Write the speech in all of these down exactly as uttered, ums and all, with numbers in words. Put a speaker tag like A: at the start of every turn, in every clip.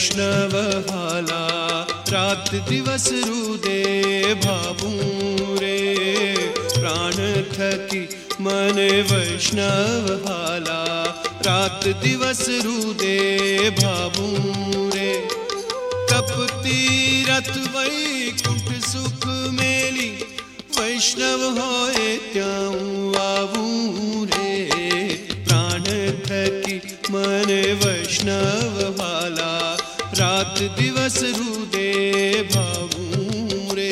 A: वैष्णव भाला रात दिवस रुदे भावू रे। प्राण थकी मन वैष्णव भाला रात दिवस रुदे भावू रे। तप तीरथ वैकुंठ सुख मेली वैष्णव होए त्याऊं आवू रे। प्राण थकी मन वैष्णव भाला रात दिवस रुदे भावू रे।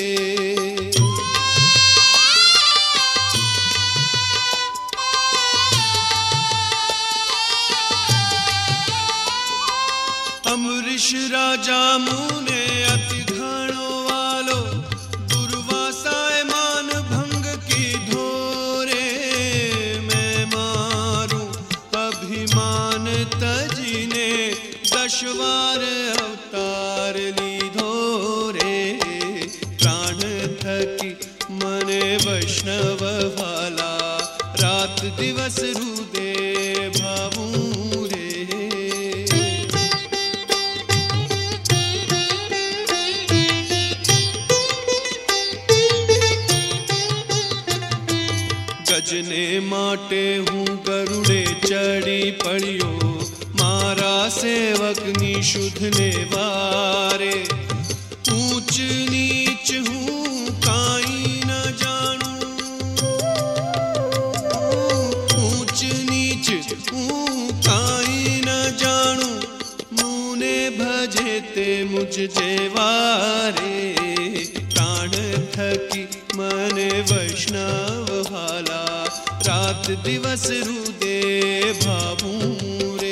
A: अमरीश राजा मुने अति घणो वालो दुर्वासाए मान भंग की धोरे। मैं मारू अभिमान तजीने दशवार अवतार लीधो रे। प्राण थकी मन वैष्णव भाला रात दिवस रुदे भावू रे। गजने माटे हूँ गरुड़े चढ़ी पड़ियो मारा सेवक निशुद्ध ने वारे। ऊंच नीच हूँ काई न जानू, ऊंच नीच हूँ काई न जानू। मुने भजे ते मुझ जेवारे। प्राण थकी मन वैष्णव भाला रात दिवस रुदे भावू रे।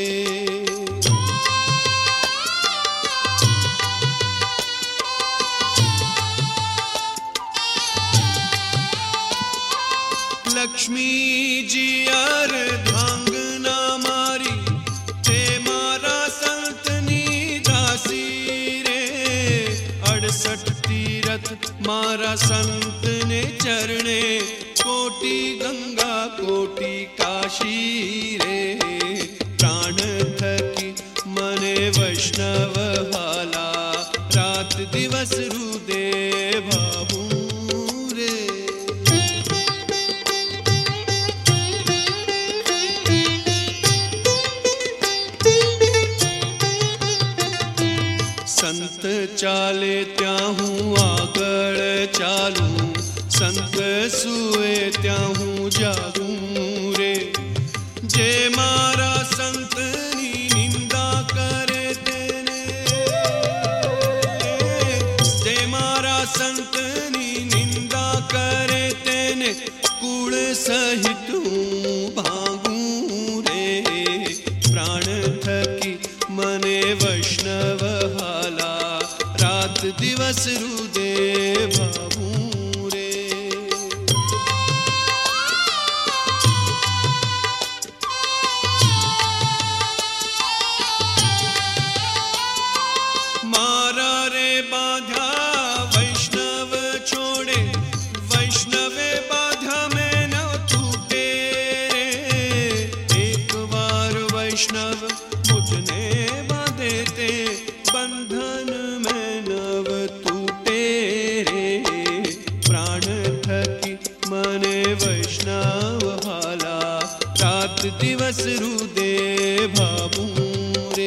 A: लक्ष्मी जी अर धांग ना मारी ते मारा संतनी दासी रे। अड़सठ तीरथ मारा संत ने चरणे कोटि गंगा कोटि काशी रे। प्राण थकी मने वैष्णव भाला रात दिवस रुदे भावू रे। संत चाले त्याहूँ आगळ चालू। संत सुए त्याहूँ जागू रे। जे मारा संतनी निंदा करे तेने, जे मारा संतनी निंदा करे तेने कुल सहित हूँ भागू रे। प्राण थकी मने वैष्णव भाला रात दिवस रुदे भावू रे। मारा रे बाधा वैष्णव छोड़े, वैष्णवे बाधा में न टूटे रे। एक बार वैष्णव मुझने बांधे ते बंधन में नव टूटे रे। प्राण थकी मने वैष्णव भाला रात दिवस रुदे भावू रे।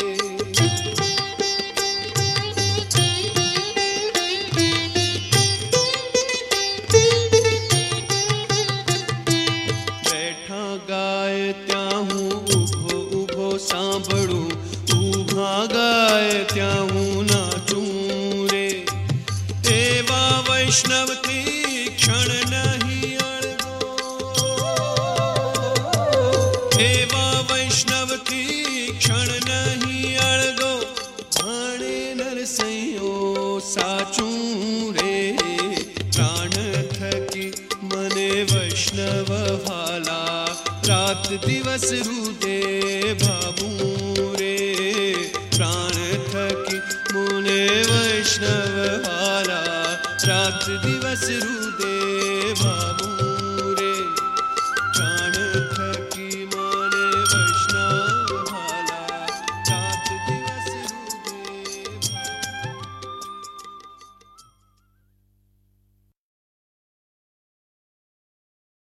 A: बैठा गाय त्याहूँ उभो उभो सांभळू। ऊभा गाय त्याहूँ नाचू रे। एवा वैष्णव थी क्षण नहीं अड़गो। एवा वैष्णव थी क्षण नहीं अड़गो। भाणे नरसैयो साचू रे। प्राण थकी मने वैष्णव भाला रात दिवस रुदे भावू रे। प्राण थकी मुने वैष्णव भाला रात दिवस रुदे भावू।